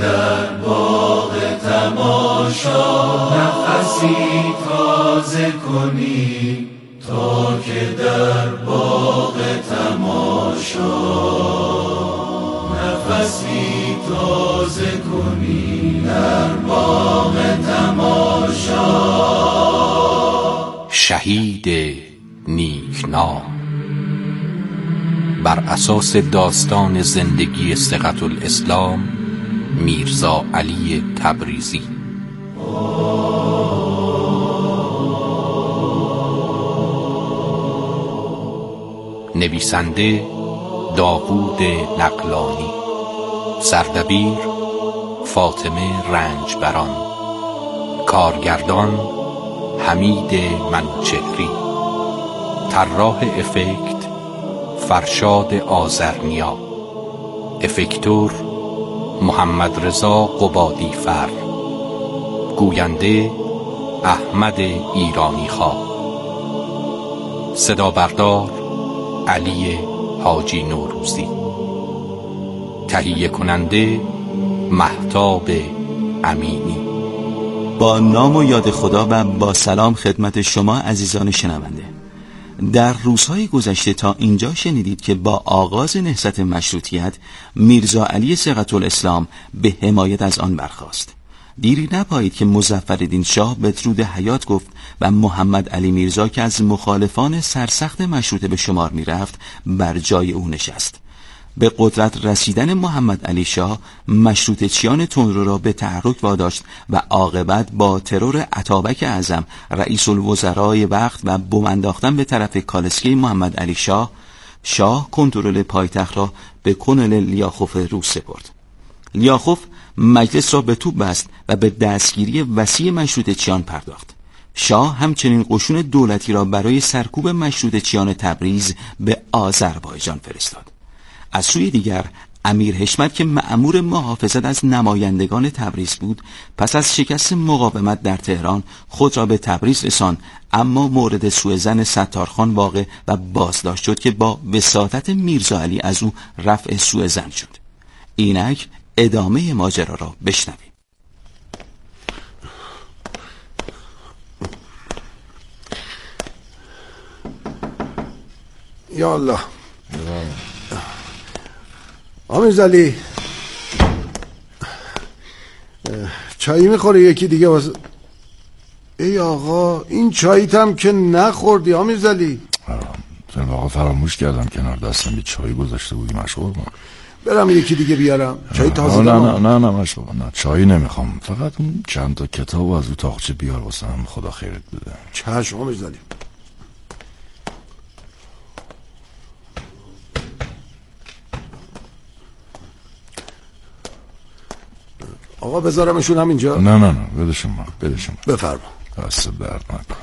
در باغ تماشا نفسی تازه کنی، تا که در باغ تماشا نفسی تازه کنی، در باغ تماشا. شهید نیکنام بر اساس داستان زندگی ثقة الاسلام میرزا علی تبریزی. نویسنده داوود نقلانی، سردبیر فاطمه رنجبران، کارگردان حمید منوچهری، طراح افکت فرشاد آذرنیا، افکتور محمد رضا قبادی فر، گوینده احمد ایرانی خواه، صدا بردار علی حاجی نوروزی، تهیه کننده مهتاب امینی. با نام و یاد خدا و با سلام خدمت شما عزیزان شنونده. در روزهای گذشته تا اینجا شنیدید که با آغاز نهضت مشروطیت میرزا علی ثقة الاسلام به حمایت از آن برخاست. دیری نپایید که مظفرالدین شاه بدرود حیات گفت و محمد علی میرزا که از مخالفان سرسخت مشروطه به شمار میرفت بر جای او نشست. به قدرت رسیدن محمد علی شاه مشروطه چیان تندرو را به تحرک واداشت و عاقبت با ترور اتابک اعظم رئیس الوزرای وقت و بم انداختن به طرف کالسکه محمد علی شاه کنترل پایتخت را به کنل لیاخوف روس سپرد. لیاخوف مجلس را به توپ بست و به دستگیری وسیع مشروطه چیان پرداخت. شاه همچنین قشون دولتی را برای سرکوب مشروطه چیان تبریز به آذربایجان فرستاد. از سوی دیگر امیر حشمت که مأمور محافظت از نمایندگان تبریز بود، پس از شکست مقاومت در تهران خود را به تبریز رساند، اما مورد سوءظن ستارخان واقع و بازداشت شد که با وساطت میرزا علی از او رفع سوءظن شد. اینک ادامه ماجرا را بشنویم. یا الله. آمیرزعلی چایی میخوره یکی دیگه واسه؟ ای آقا این چاییت هم که نخوردی آمیرزعلی. در واقع فراموش کردم کنار دستم یه چایی گذاشته بودی. مشغول ما برم یکی دیگه بیارم چایی تازه. نه مشغول نه چایی نمیخوام، فقط اون چند تا کتاب از او تاقچه بیار واسم، خدا خیرت بده. چشم آمیرزعلی. آقا بذارمشون همینجا؟ نه بدشون بفرما. دست درد نکن.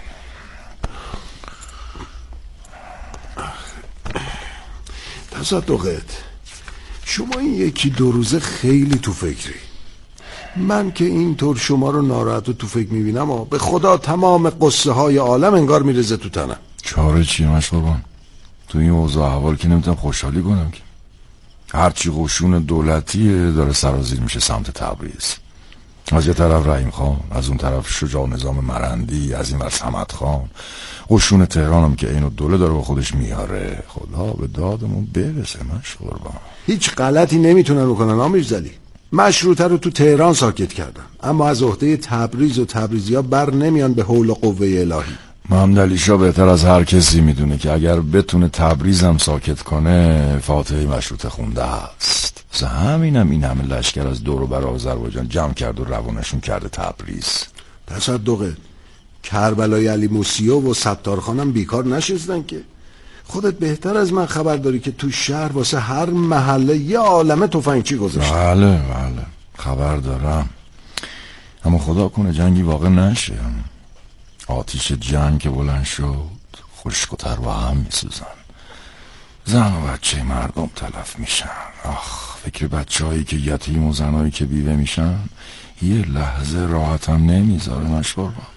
تصدقت شما این یکی دو روزه خیلی تو فکری. من که اینطور شما رو ناراحت و تو فکر میبینم و به خدا تمام قصه های عالم انگار میرزه تو تنم. چاره چیه مشقبان؟ تو این اوضاع احوال که نمیتونم خوشحالی کنم که هرچی قشون دولتی داره سرازیر میشه سمت تبریز. از یه طرف رحیم خان، از اون طرف شجاع نظام مرندی، از این ور صمد خان. قشون تهران هم که اینو دوله داره با خودش میاره. خدا به دادمون برسه مشقبان. هیچ غلطی نمیتونن بکنن آمیرزعلی. مشروطه رو تو تهران ساکت کردن، اما از عهده تبریز و تبریزیا بر نمیان به حول و قوه الهی. محمد علی شاه بهتر از هر کسی میدونه که اگر بتونه تبریز هم ساکت کنه فاتحه مشروطه خونده است. همینم این همه لشکر از دور و بر آذربایجان جمع کرد و روانشون کرده تبریز. تصدقه کربلای علی موسیو و ستارخانم بیکار نشستن که. خودت بهتر از من خبر داری که تو شهر واسه هر محله یه عالمه تفنگچی گذاشتن. بله خبر دارم، اما خدا کنه جنگی واقع نشه. آتیش جنگ که بلند شد خشک و تر با هم میسوزن، زن و بچه مردم تلف میشن. فکر بچه هایی که یتیم و زنهایی که بیوه میشن یه لحظه راحتم نمیذاره مشبار با.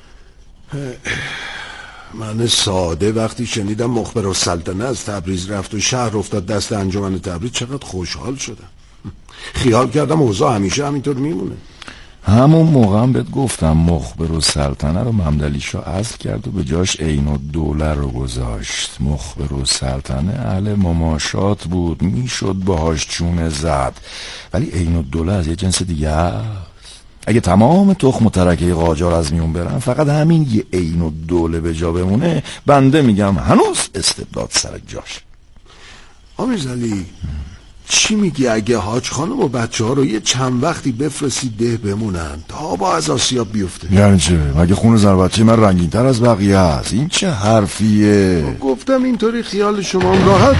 من ساده وقتی شنیدم مخبرالسلطنه از تبریز رفت و شهر افتاد دست انجمن تبریز چقدر خوشحال شدم. خیال کردم اوضاع همیشه همینطور میمونه. همون موقع هم بهت گفتم مخبرالسلطنه رو ممدلی شاه عزل کرد و به جاش عین‌الدوله رو گذاشت. مخبرالسلطنه اهل مماشات بود، میشد باهاش چونه زد، ولی عین‌الدوله از یه جنس دیگه است. اگه تمام تخم و ترکه قاجار از میون برن، فقط همین یه عین‌الدوله به جا بمونه، بنده میگم هنوز استبداد سر جاش. آمیرزعلی چی میگی اگه حاج خانم و بچه ها رو یه چند وقتی بفرستی ده بمونن تا با از آسیاب بیفته؟ یعنی چه؟ مگه خون زن بچه من رنگین تر از بقیه است؟ این چه حرفیه؟ گفتم اینطوری خیال شما هم راحت.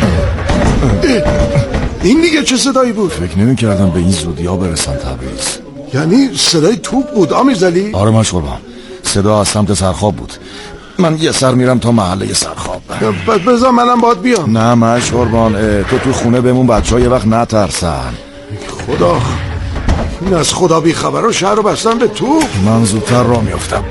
این دیگه چه صدایی بود؟ فکر نمی کردم به این زودیا برسن تبریز. یعنی صدای توپ بود آمیرزعلی؟ آره مشغولم، صدا از سمت سرخاب بود. من یه سر میرم تا محله سرخاب. بذار منم باید بیام. نه مش قربان، تو خونه بمون، بچه ها یه وقت نترسن. خدا، این از خدا بی خبر و شهر رو بستن به تو. من زودتر راه میافتم.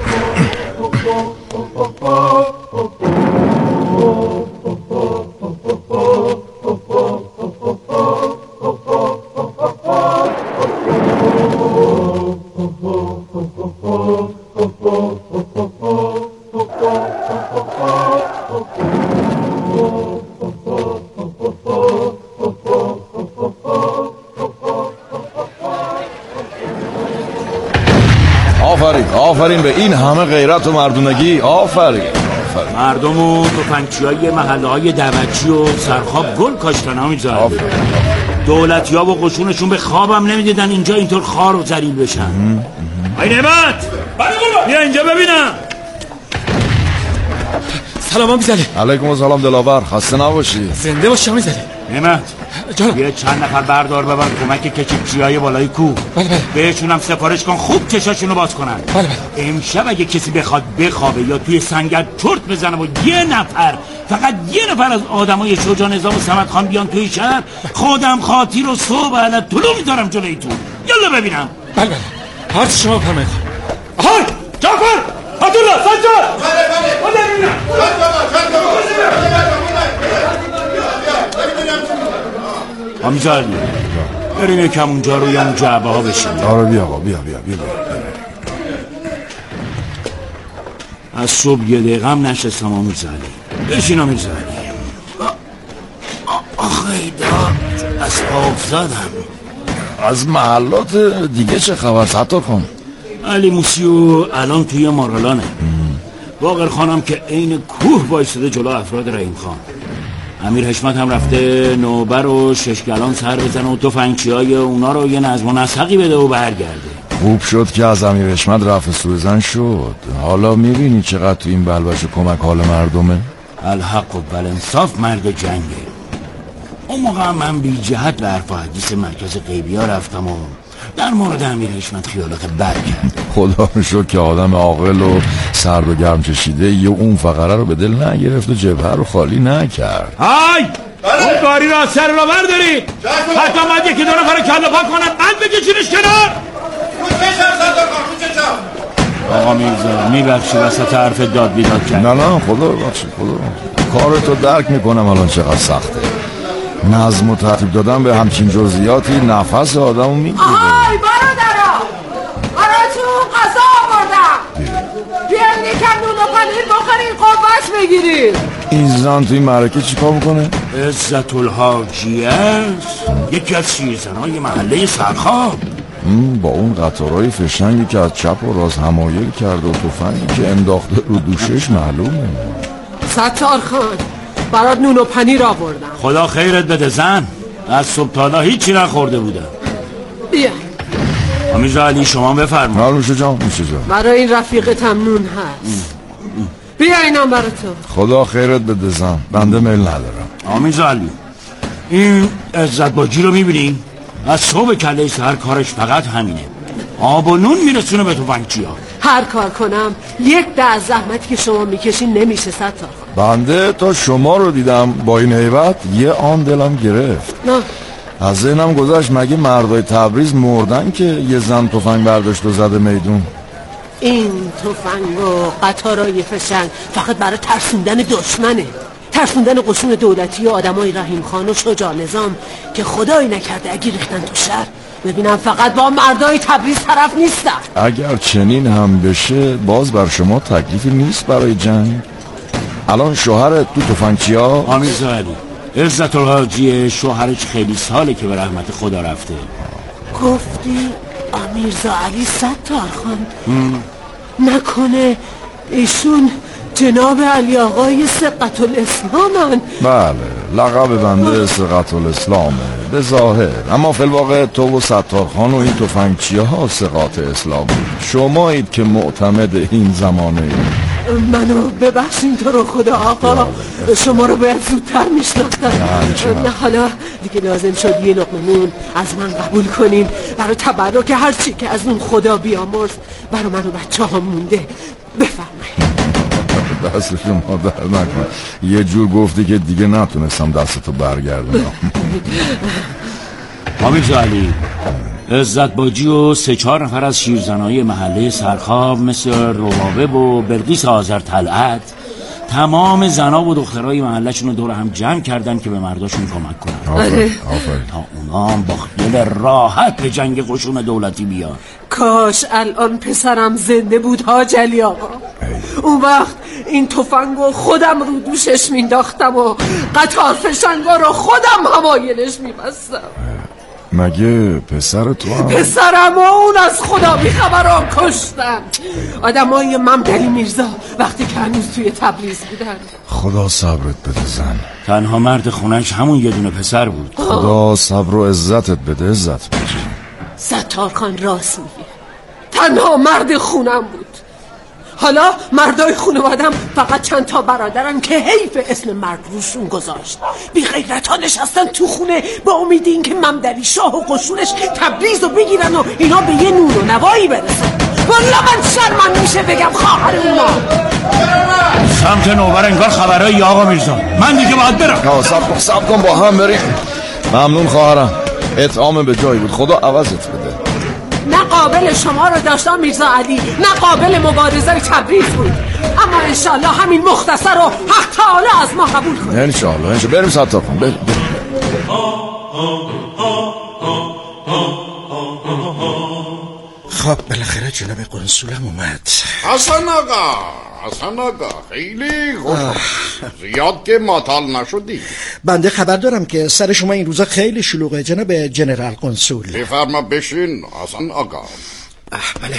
آفرین به این همه غیرت و مردونگی. آفرین. مردم و تفنگچیای محله های دعوتچی و سرخاب گل کاشتن. آمیزاد دولتی ها و قشونشون به خوابم نمیدیدن اینجا اینطور خار و ذلیل بشن. ای نعمت بیا اینجا ببینم. سلام آمیزعلی. علیکم السلام دلاور، خسته نباشی. زنده باشی آمیزعلی. نعمت جانم. یه چند نفر بردار ببر کمک کشیکچیای بالای کوه. بله. بهشونم سفارش کن خوب چشاشونو باز کنن. بله. امشب اگه کسی بخواد بخوابه یا توی سنگر چرت بزنه و یه نفر، فقط یه نفر از آدمای شجاع نظام و صمد خان بیان توی شهر، خودم خاطی رو صبح علت طلوع میذارم جلوی تو. یالا ببینم. بله. هر چی شما فرمایید. آهای جعفر، عبدالله، سجاد. آمیزعلی بریم یکم اونجا روی اون جعبه ها بشیم. آره بیا آقا، بیا. از صبح یه دقیقه هم نشستم آمیزعلی. بشین آمیزعلی. آخه داد از پاک زدم. از محلات دیگه چه خبر ستار کن؟ علی موسیو الان توی مارالانه. باقر خانم که عین کوه بایستده جلو افراد رحیم خان. امیر حشمت هم رفته نوبر و ششگلان سر بزنه و تفنگچیای اونا رو یه نظم و نسقی بده و برگرده. خوب شد که از امیر حشمت رفع سوزن شد. حالا میبینی چقدر تو این بلبش کمک حال مردمه؟ الحق و بالانصاف مرد جنگه. اون موقع من بی جهت به حرف و حدیث مرکز غیبی ها رفتم و در مورد امیر حشمت خیالات بد کرد. خدا رو شکر که آدم عاقل و سرد و گرم چشیده یه اون فقره رو به دل نگرفت و جبهه رو خالی نکرد. های اون کاری رو از سر رو برداری. حتی باید یکی دو نفر کله پا کنن بعد بکشینش کنار. آقا میرزا میبخشی وسط حرف داد بیداد کرد. نه خدا بخشی، کارتو درک میکنم الان چقدر سخته. نظم و ترتیب دادن به همچین جزئیاتی نفس آدمو میگیره. آهای برادرها، براتون غذا آوردم. بیاین یکم نون و پنیر بخورین قوت بگیرید. این زن توی معرکه چیکار میکنه؟ عزت الحاجی است، یکی از شیرزنای محله سرخاب. با اون قطارهای فشنگی که از چپ و راست همایل کرد و تفنگی که انداخته رو دوشش معلومه. ستار خان برات نون و پنیر آوردم. خدا خیرت بده زن، از صبح تا حالا هیچی نخورده بودم. بیا آمیزعلی شما بفرمایید. میشه جان. برای این رفیقت هم نون هست. بیا اینم برای تو. خدا خیرت بده زن، بنده میل ندارم. آمیزعلی این عزت باجی رو میبینی؟ از صبح کله سهر کارش فقط همینه، آب و نون میرسونه به تفنگچیا. هر کار کنم یک ده از زحمتی که شما میکشین نمیشه ستار خان. بنده تا شما رو دیدم با این هیبت یه آن دلم گرفت. نه از ذهنم گذشت مگه مردای تبریز مردن که یه زن تفنگ برداشت و زده میدون؟ این تفنگ و قطارای فشنگ فقط برای ترسوندن دشمنه. ترسوندن قشون دولتی و آدمای رحیم خان و شجاع نظام که خدایی نکرده اگه ریختن تو شهر ببینم فقط با مردای تبریز طرف نیستن. اگر چنین هم بشه باز بر شما تکلیفی نیست برای جنگ. الان شوهرت تو تفنگچیا؟ آمیرزا علی عزت الحاجی شوهرش خیلی ساله که به رحمت خدا رفته. گفتی آمیرزا علی ستار خان؟ نکنه ایشون جناب علی آقای ثقت الاسلامن؟ بله، لقب بنده ثقت الاسلامه به ظاهر، اما فی الواقع تو و ستار خان و این تفنگچیه ها ثقات اسلامی. شمایید که معتمد این زمانه اید. منو ببخشین تو رو خدا آقا، شما رو باید زودتر میشناختم. نه حالا دیگه لازم شد یه لقمه نون از من قبول کنین برای تبرک هرچی که از اون خدا بیامرز برای من و بچه ها مونده. بفرمایید. دست شما در نکن، یه جور گفتی که دیگه نتونستم دستتو برگردونم. آمیرزا علی عزت باجی و 3-4 نفر از شیرزنای محله سرخاب مثل روابب و بلقیس آذر طلعت تمام زنا و دخترای محله‌شون رو دور هم جمع کردن که به مرداشون کمک کنن. آفرین. تا اونا هم با خیال راحت به جنگ قشون دولتی بیان. کاش الان پسرم زنده بود حاج علی آقا. اون وقت این تفنگو خودم رو دوشش مینداختم و قطار فشنگا رو خودم همایلش میبستم. مگه پسر تو هم؟ پسرم و اون از خدا بیخبران کشتن. آدمای ممدلی میرزا وقتی که هنوز توی تبریز بودن. خدا صبرت بده زن. تنها مرد خونش همون یه دونه پسر بود. خدا صبر و عزتت بده. عزت بده. ستار خان راست میگه، تنها مرد خونم بود. حالا مردای خانوادم فقط چند تا برادرن که حیف اسم مرد روشون گذاشت. بی غیرت ها نشستن تو خونه با امید این که ممدلی شاه و قشونش تبریز رو بگیرن و اینا به یه نور و نوایی برسن. والله من شرمم میشه بگم خواهر اونا. سمت نوبر انگار خبرایی آقا میرزا. من دیگه باید برم. سب کن با هم بریم. ممنون خواهرم، اطعام به جایی بود. خدا عوضت بده. نه قابل شما رو داشتم میرزا علی، نه قابل مبارزه تبریز بود، اما انشالله همین مختصر رو حق تعالی از ما قبول کنه. انشالله. بریم ستار خان. بریم. خب بالاخره جناب قنصولم اومد. حسن آقا خیلی خوش. زیاد که معطل نشدی. بنده خبر دارم که سر شما این روزا خیلی شلوغه جناب جنرال قنصول. بفرما بشین حسن آقا. بله.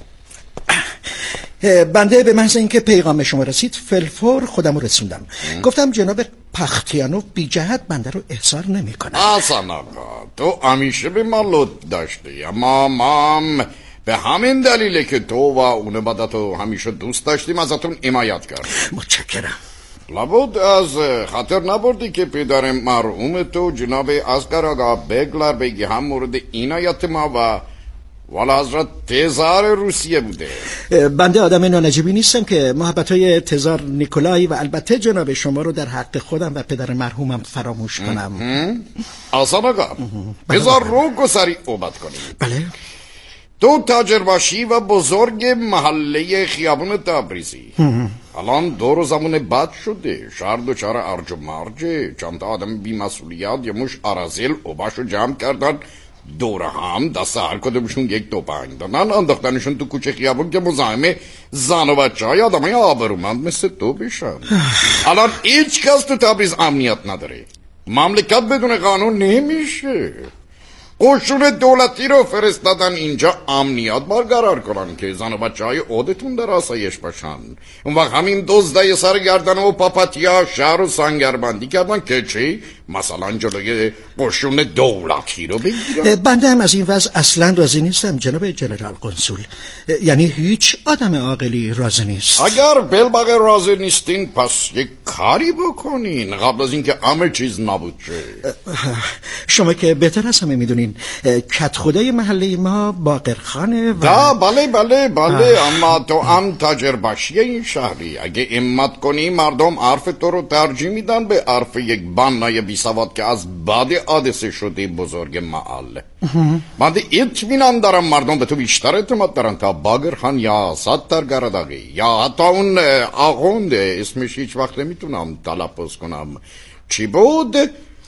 بنده به محض اینکه پیغام شما رسید فلفور خودم رو رسوندم. گفتم جناب پختیانوف بی جهت بنده رو احضار نمی کنه. حسن آقا تو همیشه به ما لطف داشتی، اما ما به همین دلیله که تو و اون بدتو همیشه دوست داشتیم ازتون حمایت کردیم. متشکرم. لابد از خاطر نبردی که پدر مرحوم تو جناب اصغر آقا بگلر بگی هم مورد عنایت ما و والا حضرت تزار روسیه بوده. بنده آدم نانجیبی نیستم که محبتهای تزار نیکولای و البته جناب شما رو در حق خودم و پدر مرحومم فراموش کنم. آسان آقا بذار رو و سریع اوبت کنیم. بله. تو تاجر باشی و بزرگ محله خیابون تبریزی. الان 2 روزمون بد شده، شهر دوچار ارج و مرجه. چند تا آدم بی مسئولیت یه مش آرازل اوباشو جمع کردن، دور هم دست هر کدومشون یک تفنگ دادن، انداختنشون تو کوچه خیابون که مزاحم زن و بچه های آدمای آبرومند مثل تو بشن. الان هیچ کس تو تبریز امنیت نداره، مملکت بدون قانون نمیشه. قشون دولتی رو فرستادن اینجا امنیت برقرار کنن که زن و بچه های عودتون در آسایش باشن. اون وقت همین دزدای سرگردن و پاپتیا شهر و سنگربندی کردن که چی؟ مثلا جلوی قشون دولتی رو بگیرن. بنده هم از این وضع اصلا راضی نیستم جناب جنرال قنصول. یعنی هیچ آدم عاقلی راضی نیست. اگر بالباقی راضی نیستین پس یک کاری بکنین قبل از اینکه همه چیز نابود شه. شما که بهتر از همه میدونین کت خدای محله ما باقرخانه و بله اما تو هم تاجر باشی این شهری. اگه امت کنی مردم حرف تو رو ترجیح میدن به حرف یک بنای بیسواد که از بعد حادثه شده بزرگ محل. من اطمینان دارم مردم به تو بیشتر اعتماد دارن تا باقر خان یا ستار گرداغی یا حتی اون آخوند، اسمش هیچ وقت نمیتونم تلفظ کنم. چی بود؟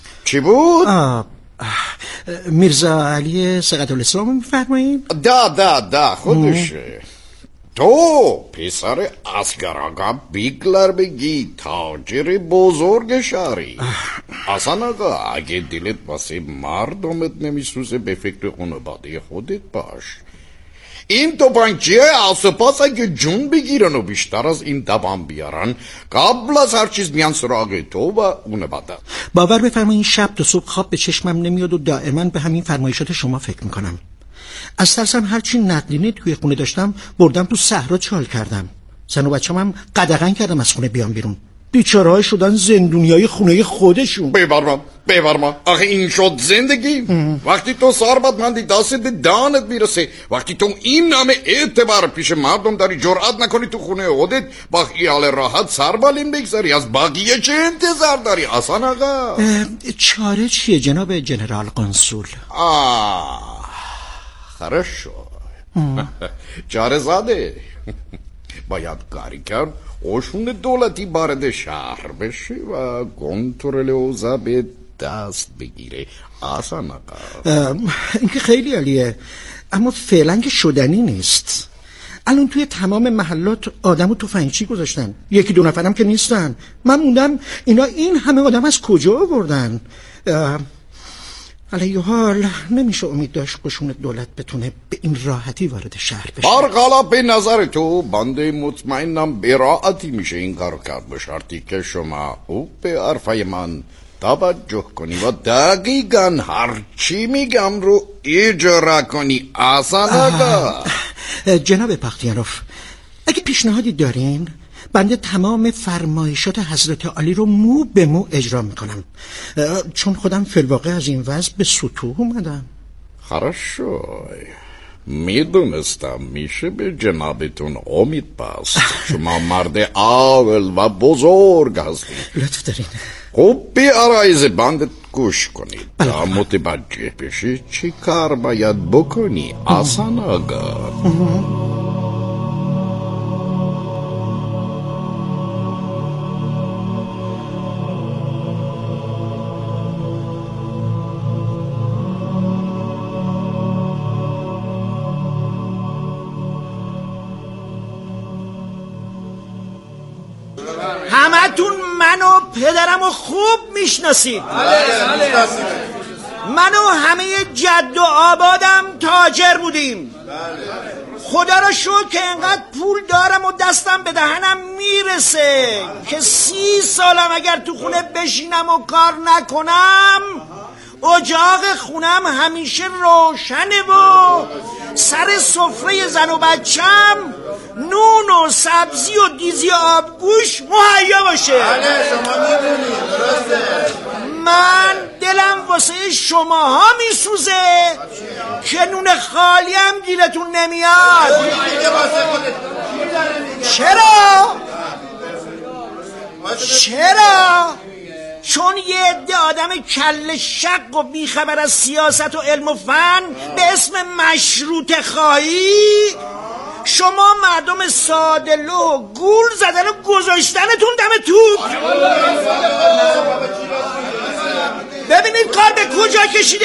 میرزا علی سقط الاسلام میفرمایید؟ ده خودشه. تو پسر اسگر آقا بیگلر بگی، تاجر بزرگ شهری. اصلا آقا اگه دلت واسه مردمت نمیسوزه به فکر خانواده خودت باش. این توپانچه آسپاس اگه جون بگیرن و بیشتر از این دوام بیارن، قبل از هر چیز میان سراغ تو و اون بعد. باور بفرمایید شب تا صبح خواب به چشمم نمیاد و دائما به همین فرمایشات شما فکر میکنم. از ترسم هرچی نقدینه توی خونه داشتم بردم تو صحرا چال کردم. زن و بچه‌م هم قدغن کردم از خونه بیام بیرون. بیچاره‌ها شدن زندونیای خونه خودشون. ببرما آخه این شد زندگی. وقتی تو ثروتمندی دست دانت میرسه، وقتی تو این نامه اعتبار پیش مردم داری، جرأت نکنی تو خونه خودت با خیال راحت سر بالین بگذاری، از بقیه چه انتظار داری؟ اصلا آقا چاره چیه جناب جنرال قنصول؟ خرشو چاره زاده باید کاری کرد قشون دولتی وارد شهر بشه و کنترل اوضاع به دست بگیره. اصلا این که خیلی عالیه، اما فعلا که شدنی نیست. الان توی تمام محلات آدم و تفنگچی گذاشتن، یکی دو نفرم که نیستن. من موندم اینا این همه آدم از کجا آوردن؟ علیه حال نمیشه امید داشت قشون دولت بتونه به این راحتی وارد شهر بشه. برخلاف به نظر تو بنده مطمئنم به راحتی میشه این کار کرد، به شرطی که شما او به حرفای من توجه کنی و دقیقا هر چی میگم رو اجرا کنی. اصلا جناب پختیانوف اگه پیشنهادی دارین بنده تمام فرمایشات حضرت عالی رو مو به مو اجرا میکنم، چون خودم فی‌الواقع از این وضع به سطوح اومدم. خرشو میدونستم میشه به جنابتون امید بست. شما مرد عاقل و بزرگ هستید. لطف دارین. خوب به عرایض بندت گوش کنید تا متوجه بشی چی کار باید بکنی. اصلا آقا همتون منو پدرمو خوب میشناسید. من و همه جد و آبادم تاجر بودیم. خدا را شکر که انقدر پول دارم و دستم به دهنم میرسه که 30 سالم اگر تو خونه بشینم و کار نکنم اجاق خونم همیشه روشنه و سر سفره زن و بچم نون و سبزی و دیزی آبگوش مهیا باشه. من دلم واسه شماها میسوزه که نون خالی هم گیرتون نمیاد. چرا؟ چون یه عده آدم کل شق و بیخبر از سیاست و علم و فن به اسم مشروطه خواهی شما مردم ساده لو گول زدن و گذاشتنتون دم توپ. ببینید کار به کجا کشیده.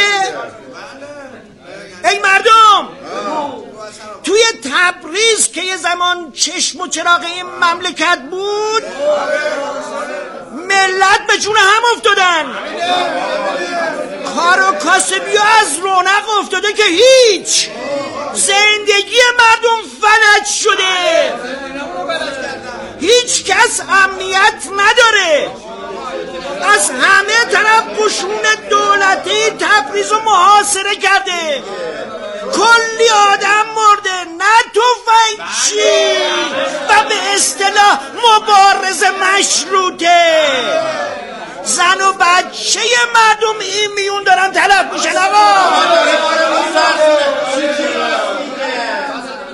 ای مردم، توی تبریز که یه زمان چشم و چراغ این مملکت بود ملت به جون هم افتادن. کار و کاسبی از رونق افتاده که هیچ. زندگی مردم فلج شده، هیچ کس امنیت نداره. از همه طرف قشون دولتی تبریز رو محاصره کرده، کلی آدم مرده، نه تفنگچی و به اصطلاح مبارزه مشروطه. زن و بچه مردم این میون دارن تلف میشن. آقا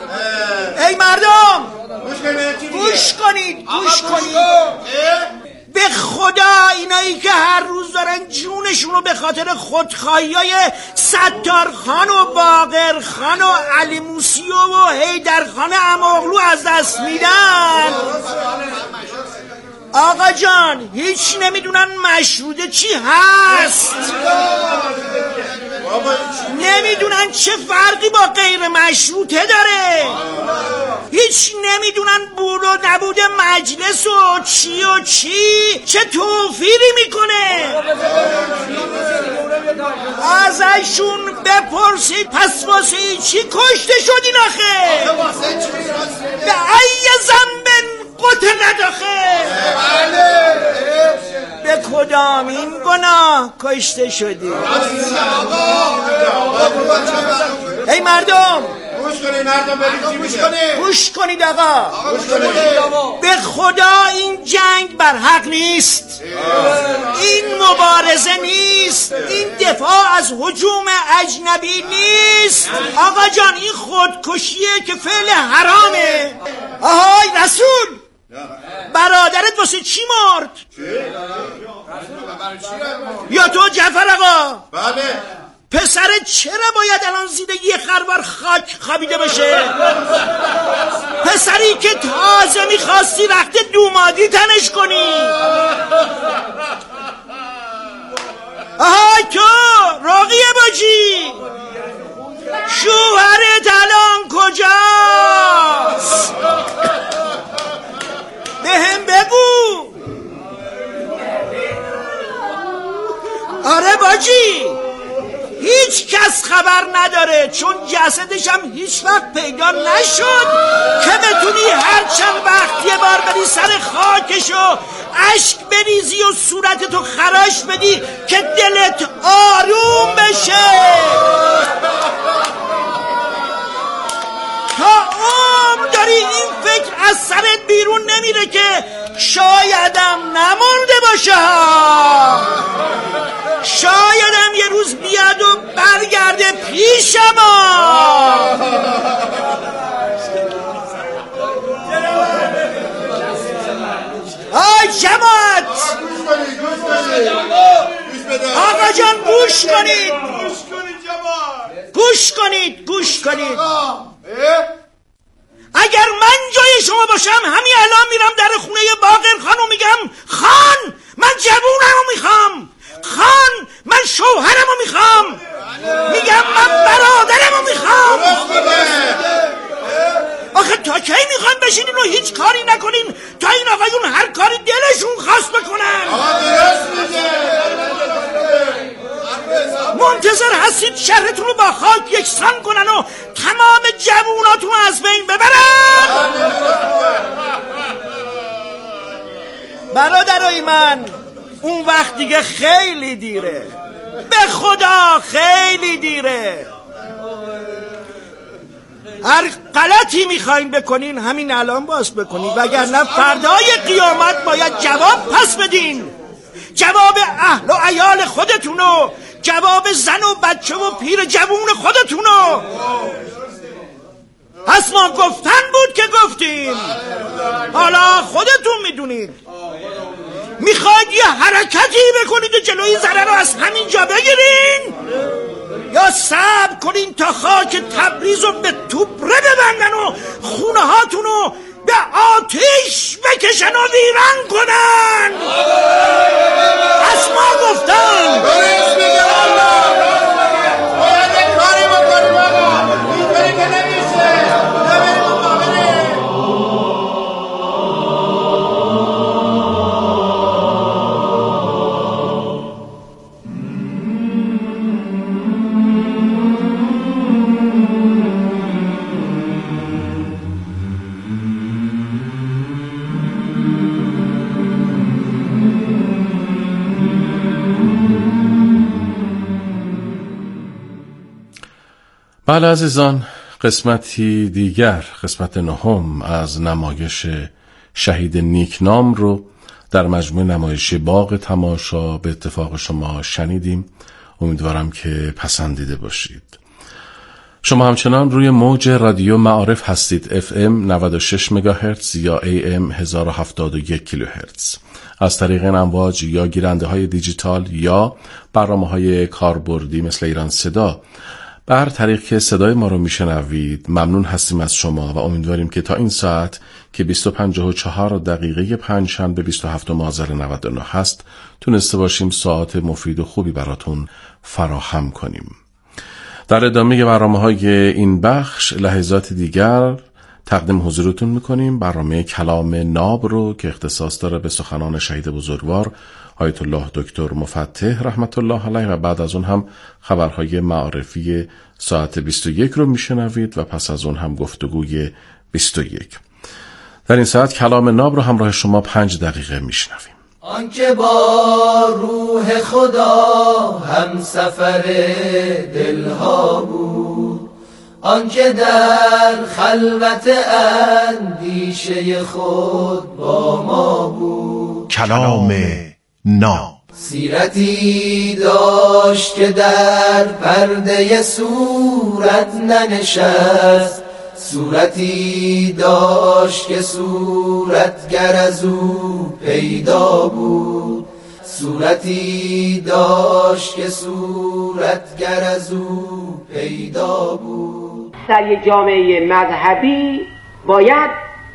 ای مردم گوش کنید. به خدا اینایی که هر روز دارن جونشونو به خاطر خودخواهیای ستار خان و باقر خان و علی موسیو و حیدر خان اماغلو از دست میدن، آقا جان هیچ نمیدونن مشروطه چی هست، نمیدونن چه فرقی با غیر مشروطه داره، هیچ نمیدونن بود و نبود مجلس و چی چه توفیری میکنه. ازشون بپرسید پس واسه چی کشته شدین آخه؟ به ای زنبن قتلت آخه؟ به کدام این گناه کشته شدی؟ ای مردم گوش کنید آقا، به خدا این جنگ بر حق نیست، این مبارزه نیست، این دفاع از هجوم اجنبی نیست آقا جان، این خودکشیه که فعل حرامه. آهای رسول، برادرت واسه چی مرد؟ یا تو جعفر آقا؟ بله. پسرت چرا باید الان زیر یه خروار خاک خوابیده بشه؟ پسری که تازه میخواستی وقت دومادی تنش کنی. آهای تو رقیه باجی، شوهرت الان کجاست؟ بهم بگو. آره باجی، هیچ کس خبر نداره، چون جسدش هم هیچ وقت پیدا نشد که بتونی هر چند وقت یه بار بری سر خاکشو اشک بریزی و صورتتو خراش بدی که دلت آروم بشه. تا عمر داری این فکر از سرت بیرون نمیره که شایدم نمونده باشه، شایدم یه روز بیاد و برگرده پیشم. آی جماعت، آقا جان گوش کنید، گوش کنید. اگر من جای شما باشم همین الان میرم در خونه باقر خانو میگم خان من جوونمو میخوام، خان من شوهرمو میخوام، میگم من برادرمو میخوام. آخه تا کی میخوان بشینین و هیچ کاری نکنین تا این آقایون هر کاری دلشون خواست بکنن؟ منتظر هستید شهرتون رو با خاک یکسان کنن و تمام جووناتون رو از بین ببرن؟ برادرای من، اون وقت دیگه خیلی دیره، به خدا خیلی دیره. هر غلطی میخواین بکنین همین الان باز بکنین، وگرنه فردای قیامت باید جواب پس بدین، جواب اهل و عیال خودتونو، جواب زن و بچه و پیر جوون خودتونو. پس ما گفتن بود که گفتیم، حالا خودتون میدونید. میخواید یه حرکتی بکنید و جلوی ضرر رو از همین جا بگیرین، یا صبر کنین تا خاک تبریز رو به توبره ببندن و خونه هاتون رو به آتش بکشن و ویران کنن؟ از ما گفتن باید کاری بکنیم آقا، این کاری که نمیشه. بله عزیزان، قسمتی دیگر، قسمت 9 از نمایش شهید نیکنام رو در مجموعه نمایشی باغ تماشا به اتفاق شما شنیدیم. امیدوارم که پسندیده باشید. شما همچنان روی موج رادیو معارف هستید، FM 96 مگاهرتز یا AM 1071 کیلوهرتز. از طریق این امواج یا گیرنده های دیجیتال یا برنامه های کاربردی مثل ایران صدا بر طریق که صدای ما رو میشنوید ممنون هستیم از شما و امیدواریم که تا این ساعت که 20:54 پنجشنبه 27 آذر 99 هست تونسته باشیم ساعت مفید و خوبی براتون فراهم کنیم. در ادامه برنامه‌های این بخش لحظات دیگر تقدیم حضورتون میکنیم برنامه کلام ناب رو که اختصاص داره به سخنان شهید بزرگوار آیت الله دکتر مفتح رحمت الله علیه و بعد از اون هم خبرهای معارفی ساعت 21 رو میشنوید و پس از اون هم گفتگوی 21. در این ساعت کلام ناب رو همراه شما 5 دقیقه میشنویم. آنکه با روح خدا هم سفر دلها بود، آنکه در خلوت اندیشه خود با ما بود. کلام ناب. سیرتی داشت که در پرده صورت ننشست، صورتی داشت که صورتگر از او پیدا بود، صورتی داشت که صورتگر از او پیدا بود. در یک جامعه مذهبی باید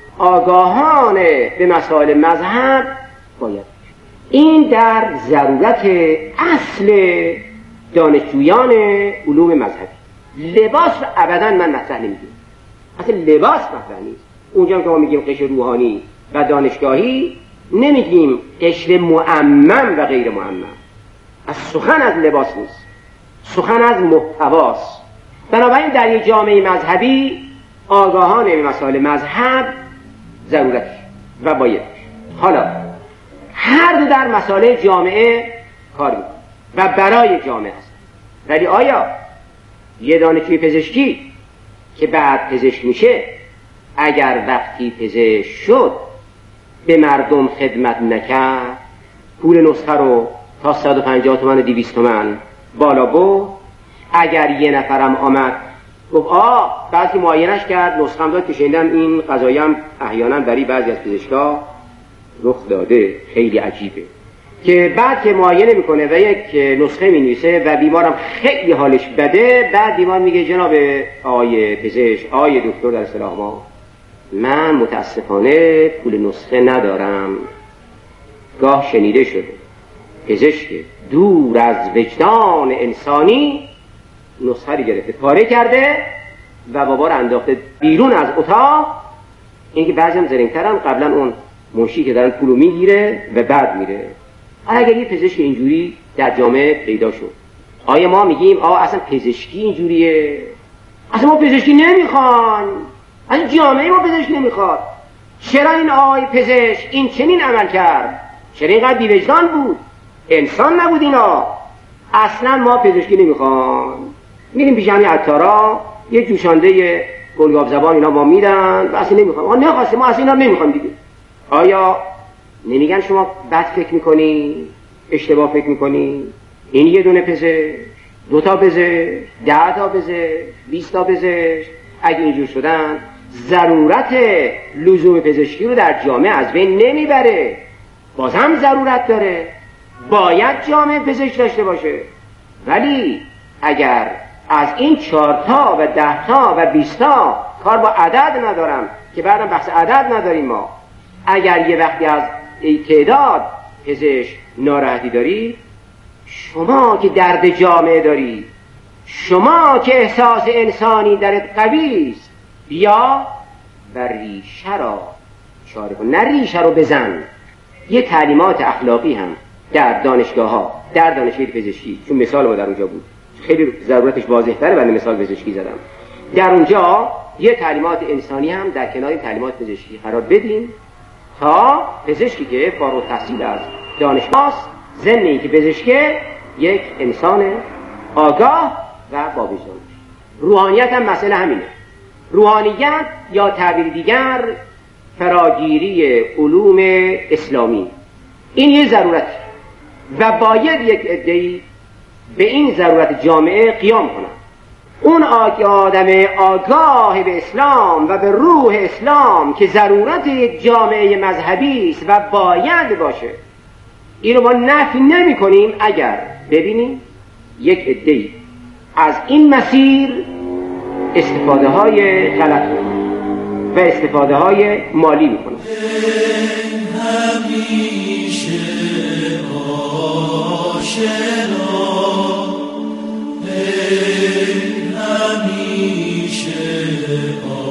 آگاهانه به مسائل مذهب باید، این در ضرورت اصل دانشجویان علوم مذهبی. لباس رو ابدا من مطرح نمیگم، اصلا لباس مطرح نیست. اونجا که ما میگیم قشر روحانی و دانشگاهی نمیگیم قشر معمم و غیر معمم. از سخن از لباس نیست، سخن از محتواست. بنابراین در یک جامعه مذهبی آگاهانه به مسائل مذهب ضرورت و باید. حالا هر دو در مسائل جامعه کار میکنه و برای جامعه است. ولی آیا یه دانشجوی پزشکی که بعد پزشک میشه اگر وقتی پزشک شد به مردم خدمت نکرد، پول نسخه رو تا 150 تومن و 200 تومن بالا برد، اگر یه نفرم آمد گفت بعضی معاینش کرد نسخه هم داد که شنیدم این قضایی هم احیانا برای بعضی از پزشکا رخ داده، خیلی عجیبه که بعد که معاینه میکنه و یک نسخه مینویسه و بیمارم خیلی حالش بده، بعد بیمار میگه جناب آقای پزشک، آقای دکتر در اصطلاح ما، من متاسفانه پول نسخه ندارم. گاه شنیده شده پزشک دور از وجدان انسانی نسخه رو گرفته پاره کرده و بابا رو انداخته بیرون از اتاق. این که بعضی هم زرنگ‌ترن، قبلا اون منشی که دارن پولو میگیره و بعد میره. اگر یه پزشک اینجوری در جامعه پیدا شد، آیا ما میگیم اصلا پزشکی اینجوریه؟ اصلا ما پزشکی نمیخوان، اصلا جامعه ما پزشکی نمیخواد. چرا این آقای پزشک این چنین عمل کرد؟ چرا اینقدر بی‌وجدان بود؟ انسان نبود اینا؟ اصلا ما پزشکی نمیخوان. میریم پیش همین عطارا یه جوشانده گلگاف زبان اینا ما میدن و اصلا نمیخوان. ما نخواستیم، ما اصلا اینا نمیخوام دیگه. آیا نمیگن شما بد فکر میکنی، اشتباه فکر میکنی؟ این یه دونه پزشک، 2 تا پزشک، 10 تا پزشک، 20 تا پزشک اگه اینجور شدن ضرورت لزوم پزشکی رو در جامعه از بین نمیبره. باز هم ضرورت داره، باید جامعه پزشک داشته باشه. ولی اگر از این 4 تا و 10 تا و 20 تا کار با عدد ندارم که بعدم بحث عدد نداریم ما، اگر یه وقتی از تعداد پزشک ناراحتی داری، شما که درد جامعه داری، شما که احساس انسانی درت قوی است، بیا و ریشه را چاره کن، نه ریشه رو بزن. یه تعلیمات اخلاقی هم در دانشگاه ها، در دانشگاه پزشکی، چون مثال ما در اونجا بود خیلی ضرورتش واضح تره، ولی مثال پزشکی زدم، در اونجا یه تعلیمات انسانی هم در کنار تعلیمات پزشکی قرار بدیم تا پزشکی که فارغ التحصیل از دانشگاه است، ضمن اینکه پزشک یک انسان آگاه و با وجدان. روحانیت هم مسئله همینه. روحانیت یا تعبیر دیگر فراگیری علوم اسلامی، این یه ضرورت و باید یک عده‌ای به این ضرورت جامعه قیام کنن. اون آدم آگاه به اسلام و به روح اسلام که ضرورت یک جامعه مذهبی است و باید باشه، اینو ما نفی نمی کنیم اگر ببینیم یک عده‌ای از این مسیر استفاده های غلط میکنن و استفاده های مالی میکنن.